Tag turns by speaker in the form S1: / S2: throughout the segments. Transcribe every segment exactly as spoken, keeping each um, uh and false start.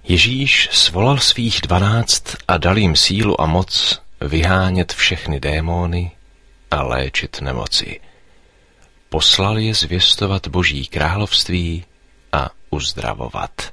S1: Ježíš svolal svých dvanáct a dal jim sílu a moc vyhánět všechny démony a léčit nemoci. Poslal je zvěstovat Boží království a uzdravovat.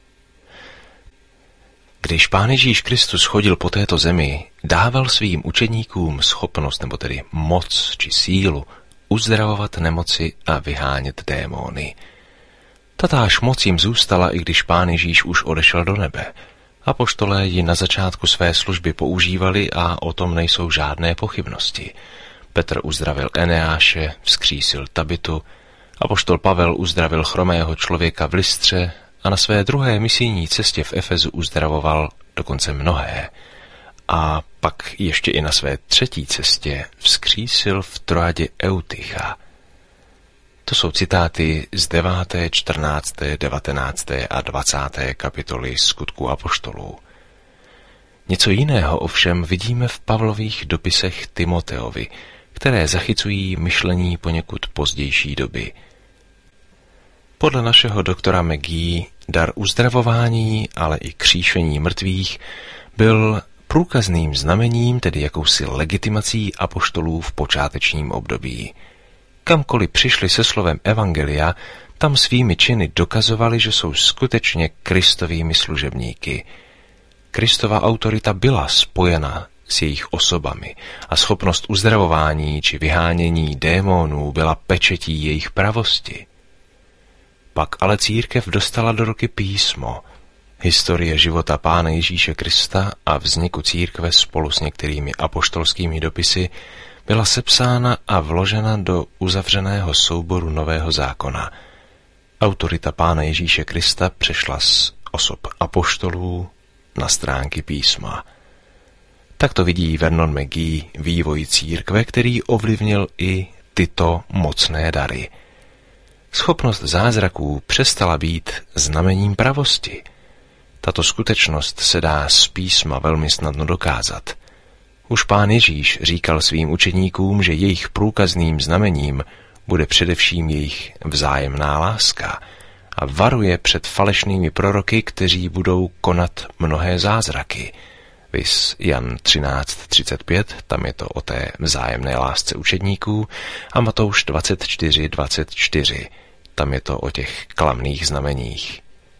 S1: Když Pán Ježíš Kristus chodil po této zemi, dával svým učedníkům schopnost, nebo tedy moc či sílu, uzdravovat nemoci a vyhánět démony. Tatáž moc jim zůstala, i když Pán Ježíš už odešel do nebe. Apoštolé ji na začátku své služby používali a o tom nejsou žádné pochybnosti. Petr uzdravil Eneáše, vzkřísil Tabitu, apoštol Pavel uzdravil chromého člověka v Lystře a na své druhé misijní cestě v Efezu uzdravoval dokonce mnohé. A pak ještě i na své třetí cestě vzkřísil v Troadě Eutycha. To jsou citáty z deváté, čtrnácté, devatenácté a dvacáté kapitoly Skutků apoštolů. Něco jiného ovšem vidíme v Pavlových dopisech Timoteovi, které zachycují myšlení poněkud pozdější doby. Podle našeho doktora McGee dar uzdravování, ale i kříšení mrtvých byl průkazným znamením, tedy jakousi legitimací apoštolů v počátečním období. Kamkoliv přišli se slovem evangelia, tam svými činy dokazovali, že jsou skutečně Kristovými služebníky. Kristova autorita byla spojena s jejich osobami a schopnost uzdravování či vyhánění démonů byla pečetí jejich pravosti. Pak ale církev dostala do ruky písmo, historie života Pána Ježíše Krista a vzniku církve spolu s některými apoštolskými dopisy byla sepsána a vložena do uzavřeného souboru Nového zákona. Autorita Pána Ježíše Krista přešla z osob apoštolů na stránky písma. Tak to vidí Vernon McGee vývoj církve, který ovlivnil i tyto mocné dary. Schopnost zázraků přestala být znamením pravosti. Tato skutečnost se dá z písma velmi snadno dokázat. Už Pán Ježíš říkal svým učedníkům, že jejich průkazným znamením bude především jejich vzájemná láska a varuje před falešnými proroky, kteří budou konat mnohé zázraky. Vis Jan třináct třicet pět, tam je to o té vzájemné lásce učedníků, a Matouš dvacet čtyři dvacet čtyři, tam je to o těch klamných znameních.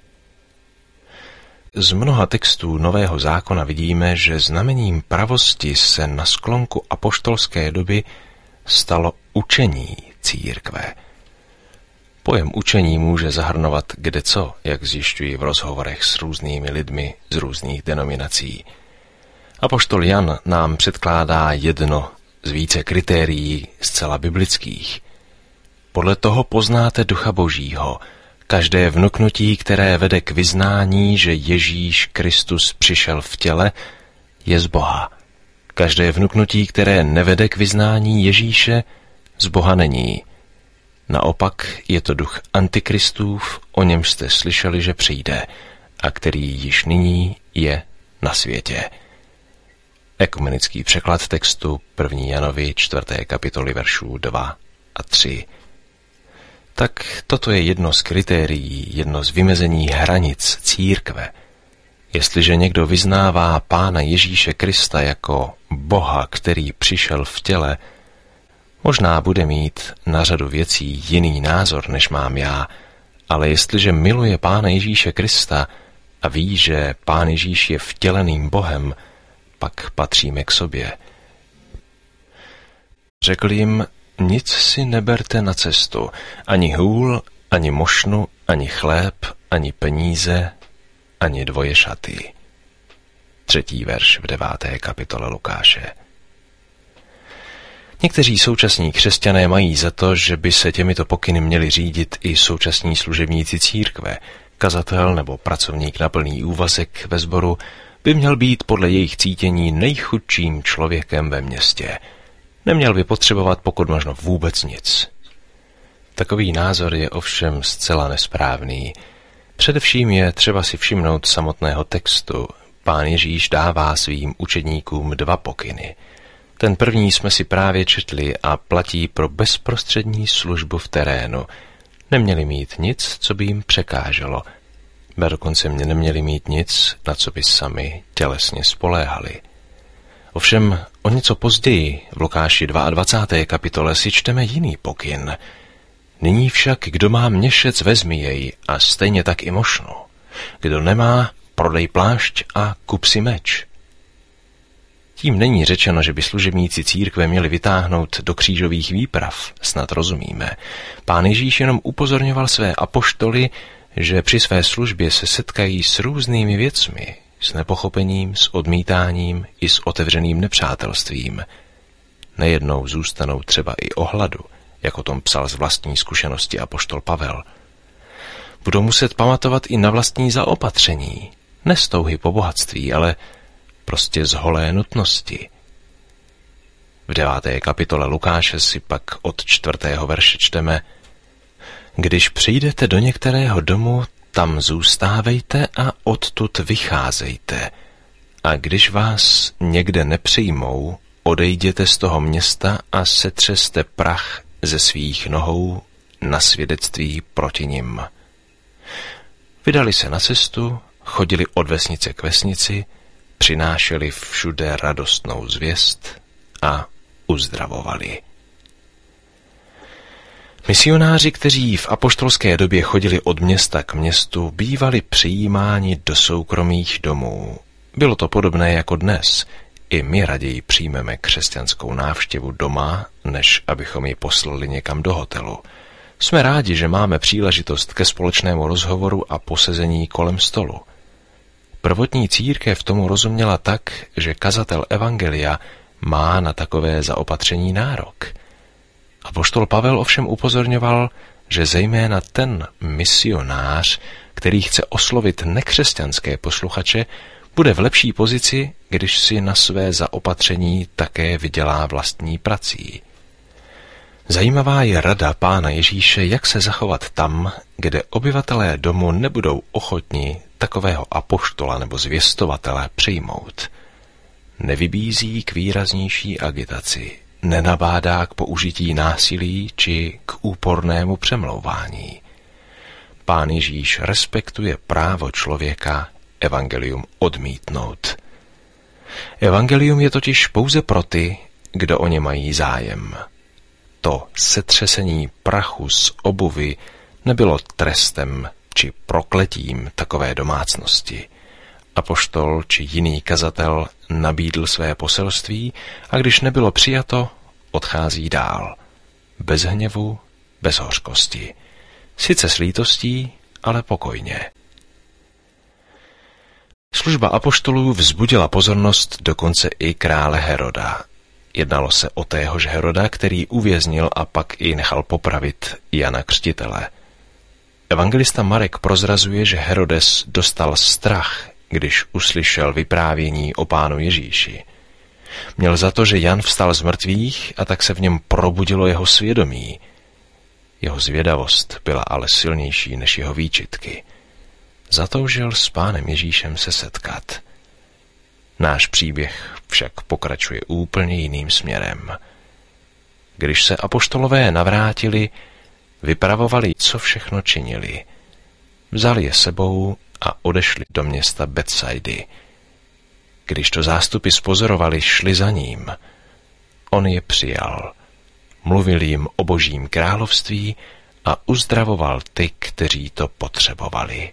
S1: Z mnoha textů Nového zákona vidíme, že znamením pravosti se na sklonku apoštolské doby stalo učení církve. Pojem učení může zahrnovat kdeco, jak zjišťuji v rozhovorech s různými lidmi z různých denominací. Apoštol Jan nám předkládá jedno z více kritérií zcela biblických. Podle toho poznáte Ducha Božího. Každé vnuknutí, které vede k vyznání, že Ježíš Kristus přišel v těle, je z Boha. Každé vnuknutí, které nevede k vyznání Ježíše, z Boha není. Naopak je to duch antikristův, o němž jste slyšeli, že přijde, a který již nyní je na světě. Ekumenický překlad textu první Janovi čtvrté kapitoly veršů dva a tři. Tak toto je jedno z kritérií, jedno z vymezení hranic církve. Jestliže někdo vyznává Pána Ježíše Krista jako Boha, který přišel v těle, možná bude mít na řadu věcí jiný názor, než mám já, ale jestliže miluje Pána Ježíše Krista a ví, že Pán Ježíš je vtěleným Bohem, pak patříme k sobě. Řekl jim, nic si neberte na cestu, ani hůl, ani mošnu, ani chléb, ani peníze, ani dvoje šaty. Třetí verš v deváté kapitole Lukáše. Někteří současní křesťané mají za to, že by se těmito pokyny měli řídit i současní služebníci církve. Kazatel nebo pracovník na plný úvazek ve sboru by měl být podle jejich cítění nejchudším člověkem ve městě. Neměl by potřebovat pokud možno vůbec nic. Takový názor je ovšem zcela nesprávný. Především je třeba si všimnout samotného textu. Pán Ježíš dává svým učedníkům dva pokyny. Ten první jsme si právě četli a platí pro bezprostřední službu v terénu. Neměli mít nic, co by jim překáželo. ba dokonce mě neměli mít nic, na co by sami tělesně spoléhali. Ovšem o něco později v Lukáši dvacáté druhé kapitole si čteme jiný pokyn. Nyní však, kdo má měšec, vezmi jej a stejně tak i mošnu. Kdo nemá, prodej plášť a kup si meč. Tím není řečeno, že by služebníci církve měli vytáhnout do křížových výprav, snad rozumíme. Pán Ježíš jenom upozorňoval své apoštoly, že při své službě se setkají s různými věcmi, s nepochopením, s odmítáním i s otevřeným nepřátelstvím. Nejednou zůstanou třeba i o hladu, jak o tom psal z vlastní zkušenosti apoštol Pavel. Budou muset pamatovat i na vlastní zaopatření, ne z touhy po bohatství, ale prostě z holé nutnosti. V deváté kapitole Lukáše si pak od čtvrtého verše čteme: Když přijdete do některého domu, tam zůstávejte a odtud vycházejte. A když vás někde nepřijmou, odejděte z toho města a setřeste prach ze svých nohou na svědectví proti nim. Vydali se na cestu, chodili od vesnice k vesnici, přinášeli všude radostnou zvěst a uzdravovali. Misionáři, kteří v apoštolské době chodili od města k městu, bývali přijímáni do soukromých domů. Bylo to podobné jako dnes. I my raději přijmeme křesťanskou návštěvu doma, než abychom ji poslali někam do hotelu. Jsme rádi, že máme příležitost ke společnému rozhovoru a posezení kolem stolu. Prvotní církev tomu rozuměla tak, že kazatel evangelia má na takové zaopatření nárok. Apoštol Pavel ovšem upozorňoval, že zejména ten misionář, který chce oslovit nekřesťanské posluchače, bude v lepší pozici, když si na své zaopatření také vydělá vlastní prací. Zajímavá je rada Pána Ježíše, jak se zachovat tam, kde obyvatelé domu nebudou ochotni takového apoštola nebo zvěstovatele přijmout. Nevybízí k výraznější agitaci, nenabádá k použití násilí či k úpornému přemlouvání. Pán Ježíš respektuje právo člověka evangelium odmítnout. Evangelium je totiž pouze pro ty, kdo o ně mají zájem. To setřesení prachu z obuvy nebylo trestem či prokletím takové domácnosti. Apoštol či jiný kazatel nabídl své poselství a když nebylo přijato, odchází dál. Bez hněvu, bez hořkosti. Sice s lítostí, ale pokojně. Služba apoštolů vzbudila pozornost dokonce i krále Heroda. Jednalo se o téhož Heroda, který uvěznil a pak i nechal popravit Jana Křtitele. Evangelista Marek prozrazuje, že Herodes dostal strach, když uslyšel vyprávění o Pánu Ježíši. Měl za to, že Jan vstal z mrtvých a tak se v něm probudilo jeho svědomí. Jeho zvědavost byla ale silnější než jeho výčitky. Zatoužil s Pánem Ježíšem se setkat. Náš příběh však pokračuje úplně jiným směrem. Když se apoštolové navrátili, vypravovali, co všechno činili. Vzali je sebou a odešli do města Betsaidy. Když to zástupy spozorovali, šli za ním. On je přijal. Mluvil jim o Božím království a uzdravoval ty, kteří to potřebovali.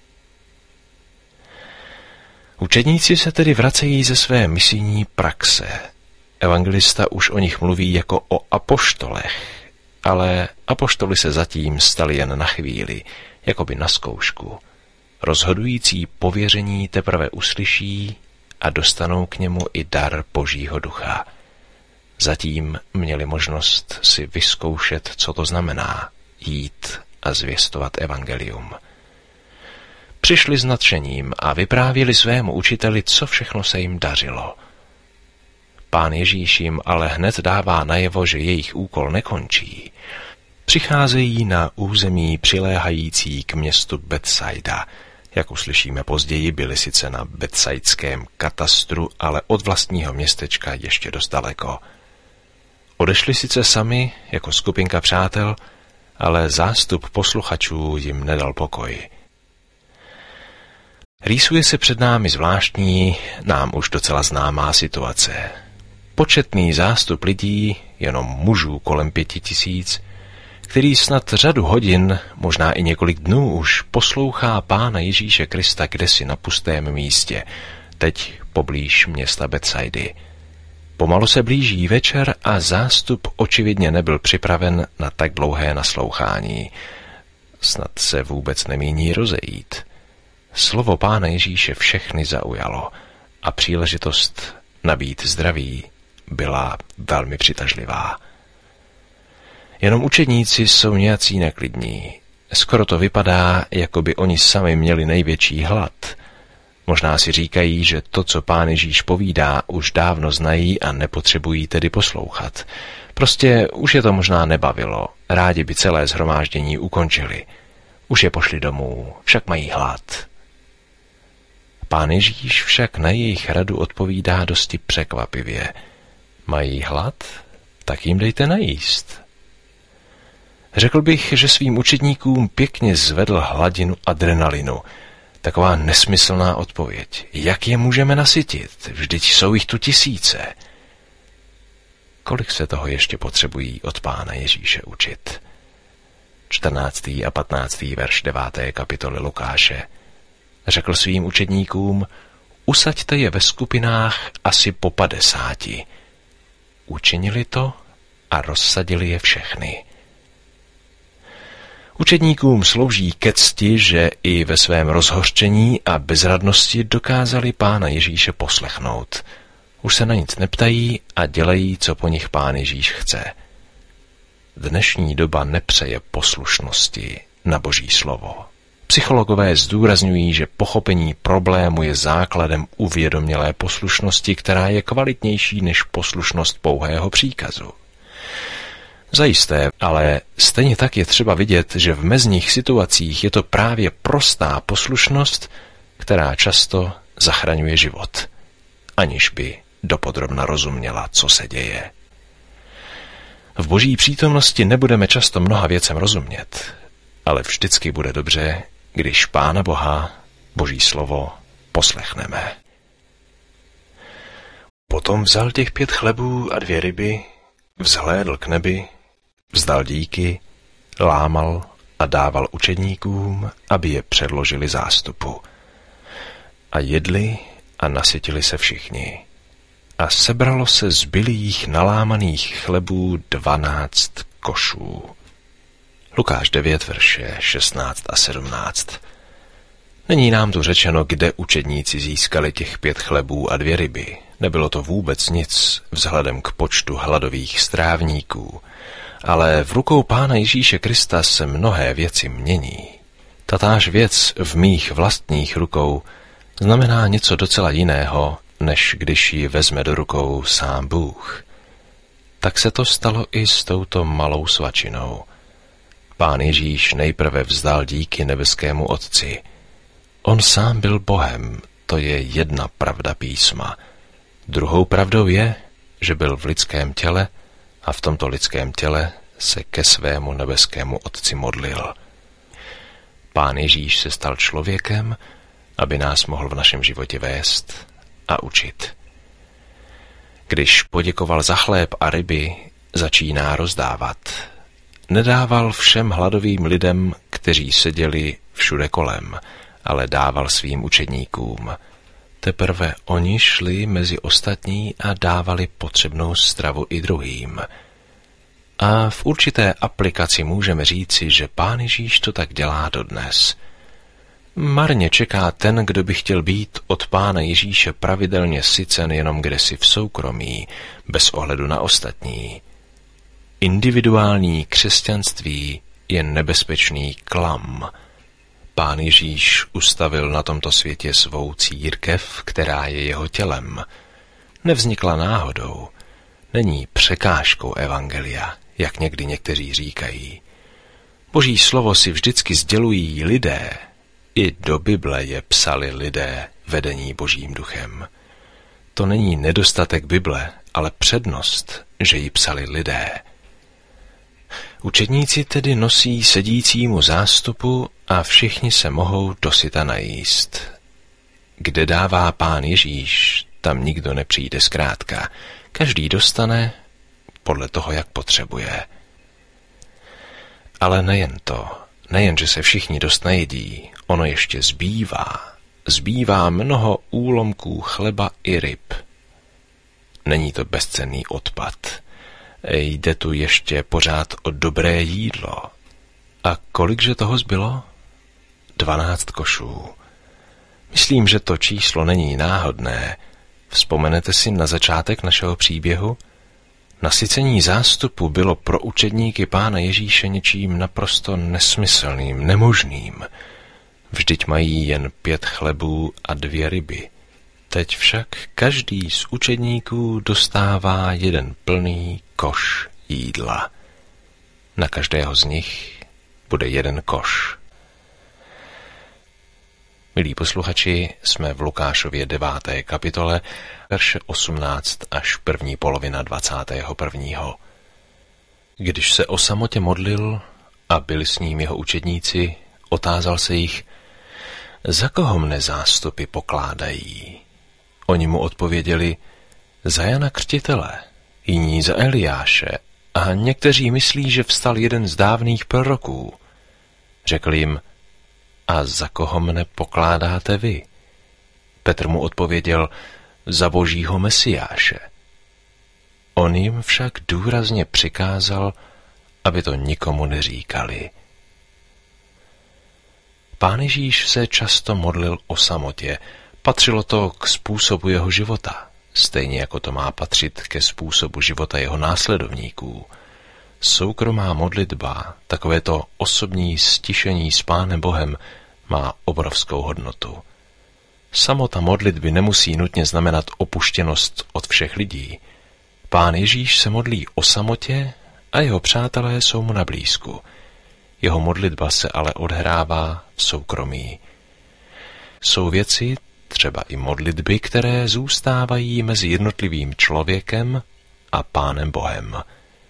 S1: Učedníci se tedy vracejí ze své misijní praxe. Evangelista už o nich mluví jako o apoštolech, ale apoštoly se zatím stali jen na chvíli, jakoby na zkoušku. Rozhodující pověření teprve uslyší a dostanou k němu i dar Božího ducha. Zatím měli možnost si vyzkoušet, co to znamená jít a zvěstovat evangelium. Přišli s nadšením a vyprávěli svému učiteli, co všechno se jim dařilo. Pán Ježíš jim ale hned dává najevo, že jejich úkol nekončí. Přicházejí na území přiléhající k městu Betsaida. Jak uslyšíme později, byli sice na betsaidském katastru, ale od vlastního městečka ještě dost daleko. Odešli sice sami, jako skupinka přátel, ale zástup posluchačů jim nedal pokoj. Rýsuje se před námi zvláštní, nám už docela známá situace. Početný zástup lidí, jenom mužů kolem pěti tisíc, který snad řadu hodin, možná i několik dnů už poslouchá Pána Ježíše Krista kdesi na pustém místě, teď poblíž města Betsaidy. Pomalu se blíží večer a zástup očividně nebyl připraven na tak dlouhé naslouchání. Snad se vůbec nemíní rozejít. Slovo Pána Ježíše všechny zaujalo a příležitost nabít zdraví byla velmi přitažlivá. Jenom učedníci jsou nějací neklidní. Skoro to vypadá, jako by oni sami měli největší hlad. Možná si říkají, že to, co Pán Ježíš povídá, už dávno znají a nepotřebují tedy poslouchat. Prostě už je to možná nebavilo, rádi by celé shromáždění ukončili. Už je pošli domů, však mají hlad. Pán Ježíš však na jejich radu odpovídá dosti překvapivě. Mají hlad? Tak jim dejte najíst. Řekl bych, že svým učedníkům pěkně zvedl hladinu adrenalinu. Taková nesmyslná odpověď. Jak je můžeme nasytit? Vždyť jsou jich tu tisíce. Kolik se toho ještě potřebují od Pána Ježíše učit? čtrnáctý a patnáctý verš deváté kapitoly Lukáše. Řekl svým učedníkům, usaďte je ve skupinách asi po padesáti. Učinili to a rozsadili je všechny. Učedníkům slouží ke cti, že i ve svém rozhořčení a bezradnosti dokázali Pána Ježíše poslechnout. Už se na nic neptají a dělají, co po nich Pán Ježíš chce. Dnešní doba nepřeje poslušnosti na Boží slovo. Psychologové zdůrazňují, že pochopení problému je základem uvědomělé poslušnosti, která je kvalitnější než poslušnost pouhého příkazu. Zajisté, ale stejně tak je třeba vidět, že v mezních situacích je to právě prostá poslušnost, která často zachraňuje život, aniž by dopodrobna rozuměla, co se děje. V Boží přítomnosti nebudeme často mnoha věcem rozumět, ale vždycky bude dobře, když Pána Boha, Boží slovo, poslechneme. Potom vzal těch pět chlebů a dvě ryby, vzhlédl k nebi, vzdal díky, lámal a dával učedníkům, aby je předložili zástupu. A jedli a nasytili se všichni. A sebralo se zbylých nalámaných chlebů dvanáct košů. Lukáš devět, verše šestnáct a sedmnáct. Není nám tu řečeno, kde učedníci získali těch pět chlebů a dvě ryby. Nebylo to vůbec nic vzhledem k počtu hladových strávníků, ale v rukou Pána Ježíše Krista se mnohé věci mění. Tatáž věc v mých vlastních rukou znamená něco docela jiného, než když ji vezme do rukou sám Bůh. Tak se to stalo i s touto malou svačinou. Pán Ježíš nejprve vzdal díky nebeskému Otci. On sám byl Bohem, to je jedna pravda písma. Druhou pravdou je, že byl v lidském těle a v tomto lidském těle se ke svému nebeskému Otci modlil. Pán Ježíš se stal člověkem, aby nás mohl v našem životě vést a učit. Když poděkoval za chléb a ryby, začíná rozdávat. Nedával všem hladovým lidem, kteří seděli všude kolem, ale dával svým učedníkům. Teprve oni šli mezi ostatní a dávali potřebnou stravu i druhým. A v určité aplikaci můžeme říci, že Pán Ježíš to tak dělá dodnes. Marně čeká ten, kdo by chtěl být od Pána Ježíše pravidelně sycen jenom kdesi v soukromí, bez ohledu na ostatní. Individuální křesťanství je nebezpečný klam. Pán Ježíš ustavil na tomto světě svou církev, která je jeho tělem. Nevznikla náhodou, není překážkou evangelia, jak někdy někteří říkají. Boží slovo si vždycky sdělují lidé. I do Bible je psali lidé vedení Božím duchem. To není nedostatek Bible, ale přednost, že ji psali lidé. Učedníci tedy nosí sedícímu zástupu a všichni se mohou dosyta najíst. kde dává Pán Ježíš, tam nikdo nepřijde zkrátka. Každý dostane podle toho, jak potřebuje. Ale nejen to, nejen, že se všichni dost najedí, ono ještě zbývá. Zbývá mnoho úlomků chleba i ryb. Není to bezcenný odpad. Jde tu ještě pořád o dobré jídlo. A kolikže toho zbylo? Dvanáct košů. Myslím, že to číslo není náhodné. Vzpomenete si na začátek našeho příběhu? Nasycení zástupu bylo pro učedníky Pána Ježíše něčím naprosto nesmyslným, nemožným. Vždyť mají jen pět chlebů a dvě ryby. Teď však každý z učedníků dostává jeden plný koš jídla. Na každého z nich bude jeden koš. Milí posluchači, jsme v Lukášově deváté kapitole, verše osmnáct až první polovina dvacátého prvního. Když se o samotě modlil a byli s ním jeho učedníci, otázal se jich, za koho mne zástupy pokládají? Oni mu odpověděli, za Jana Křtitele, jiní za Eliáše a někteří myslí, že vstal jeden z dávných proroků. Řekl jim, a za koho mne pokládáte vy? Petr mu odpověděl, za Božího Mesiáše. On jim však důrazně přikázal, aby to nikomu neříkali. Pán Ježíš se často modlil o samotě. Patřilo to k způsobu jeho života, stejně jako to má patřit ke způsobu života jeho následovníků. Soukromá modlitba, takovéto osobní stišení s Pánem Bohem, má obrovskou hodnotu. Samota modlitby nemusí nutně znamenat opuštěnost od všech lidí. Pán Ježíš se modlí o samotě a jeho přátelé jsou mu na blízku. Jeho modlitba se ale odhrává v soukromí. Jsou věci, třeba i modlitby, které zůstávají mezi jednotlivým člověkem a Pánem Bohem.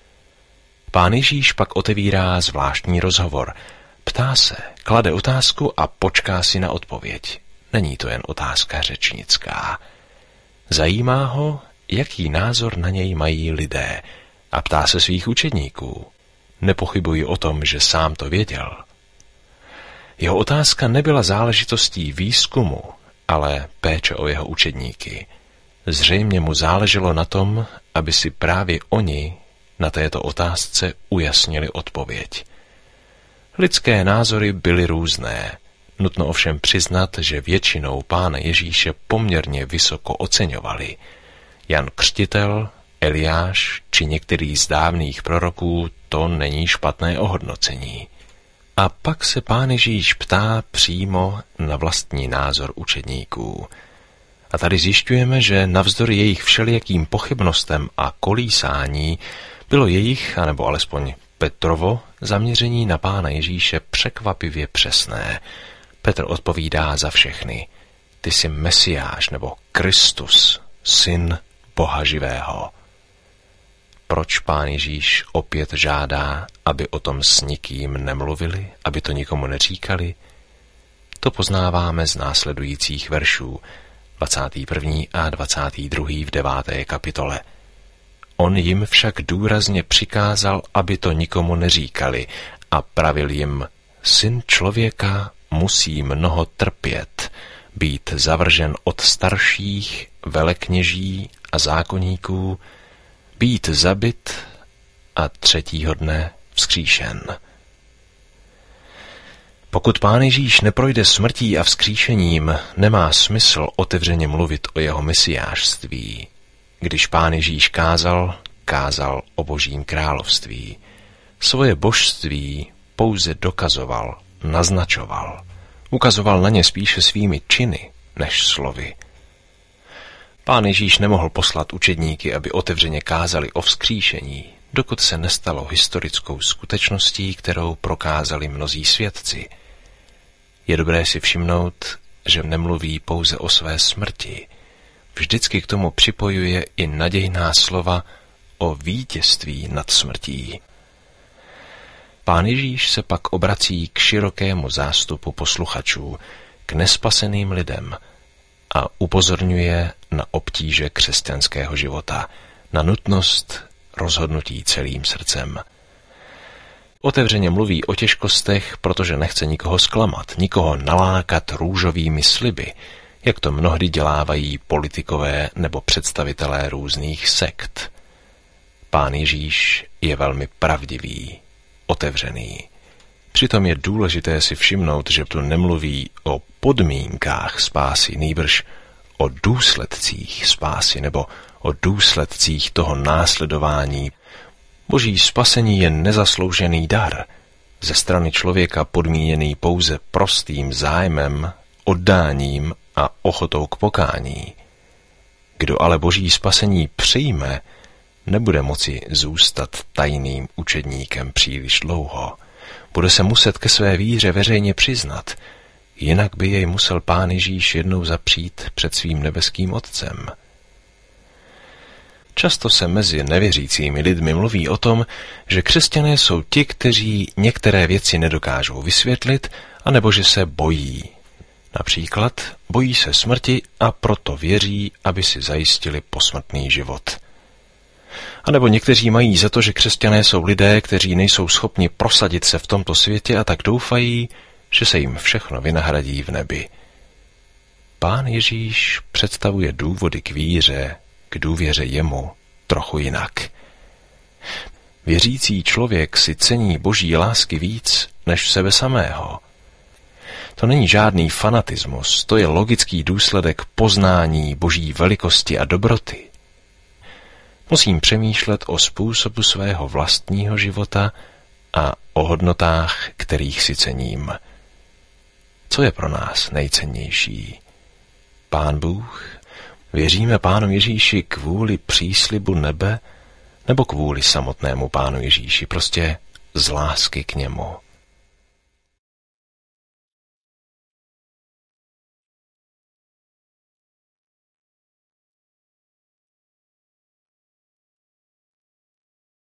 S1: Pán Ježíš pak otevírá zvláštní rozhovor. Ptá se, klade otázku a počká si na odpověď. Není to jen otázka řečnická. Zajímá ho, jaký názor na něj mají lidé, a ptá se svých učedníků. Nepochybuji o tom, že sám to věděl. Jeho otázka nebyla záležitostí výzkumu, ale péče o jeho učedníky. Zřejmě mu záleželo na tom, aby si právě oni na této otázce ujasnili odpověď. Lidské názory byly různé. Nutno ovšem přiznat, že většinou Pána Ježíše poměrně vysoko oceňovali. Jan Křtitel, Eliáš či některý z dávných proroků, to není špatné ohodnocení. A pak se Pán Ježíš ptá přímo na vlastní názor učedníků. A tady zjišťujeme, že navzdory jejich všelijakým pochybnostem a kolísání bylo jejich, anebo alespoň Petrovo, zaměření na Pána Ježíše překvapivě přesné. Petr odpovídá za všechny. Ty jsi Mesiáš nebo Kristus, syn Boha živého. Proč Pán Ježíš opět žádá, aby o tom s nikým nemluvili, aby to nikomu neříkali? To poznáváme z následujících veršů, dvacátý první a dvacátý druhý v deváté kapitole. On jim však důrazně přikázal, aby to nikomu neříkali, a pravil jim, syn člověka musí mnoho trpět, být zavržen od starších, velekněží a zákonníků, být zabit a třetího dne vzkříšen. Pokud Pán Ježíš neprojde smrtí a vzkříšením, nemá smysl otevřeně mluvit o jeho mesiášství. Když Pán Ježíš kázal, kázal o Božím království. Svoje božství pouze dokazoval, naznačoval. Ukazoval na ně spíše svými činy než slovy. Pán Ježíš nemohl poslat učedníky, aby otevřeně kázali o vzkříšení, dokud se nestalo historickou skutečností, kterou prokázali mnozí svědci. Je dobré si všimnout, že nemluví pouze o své smrti. Vždycky k tomu připojuje i nadějná slova o vítězství nad smrtí. Pán Ježíš se pak obrací k širokému zástupu posluchačů, k nespaseným lidem a upozorňuje na obtíže křesťanského života, na nutnost rozhodnutí celým srdcem. Otevřeně mluví o těžkostech, protože nechce nikoho zklamat, nikoho nalákat růžovými sliby, jak to mnohdy dělávají politikové nebo představitelé různých sekt. Pán Ježíš je velmi pravdivý, otevřený. Přitom je důležité si všimnout, že tu nemluví o podmínkách spásy, nýbrž o důsledcích spásy nebo o důsledcích toho následování. Boží spasení je nezasloužený dar, ze strany člověka podmíněný pouze prostým zájmem, oddáním a ochotou k pokání. Kdo ale Boží spasení přijme, nebude moci zůstat tajným učedníkem příliš dlouho. Bude se muset ke své víře veřejně přiznat, jinak by jej musel Pán Ježíš jednou zapřít před svým nebeským Otcem. Často se mezi nevěřícími lidmi mluví o tom, že křesťané jsou ti, kteří některé věci nedokážou vysvětlit, anebo že se bojí. Například bojí se smrti a proto věří, aby si zajistili posmrtný život. A nebo někteří mají za to, že křesťané jsou lidé, kteří nejsou schopni prosadit se v tomto světě a tak doufají, že se jim všechno vynahradí v nebi. Pán Ježíš představuje důvody k víře, k důvěře jemu trochu jinak. Věřící člověk si cení Boží lásky víc než sebe samého. To není žádný fanatismus, to je logický důsledek poznání Boží velikosti a dobroty. Musím přemýšlet o způsobu svého vlastního života a o hodnotách, kterých si cením. Co je pro nás nejcennější? Pán Bůh? Věříme Pánu Ježíši kvůli příslibu nebe nebo kvůli samotnému Pánu Ježíši, prostě z lásky k němu?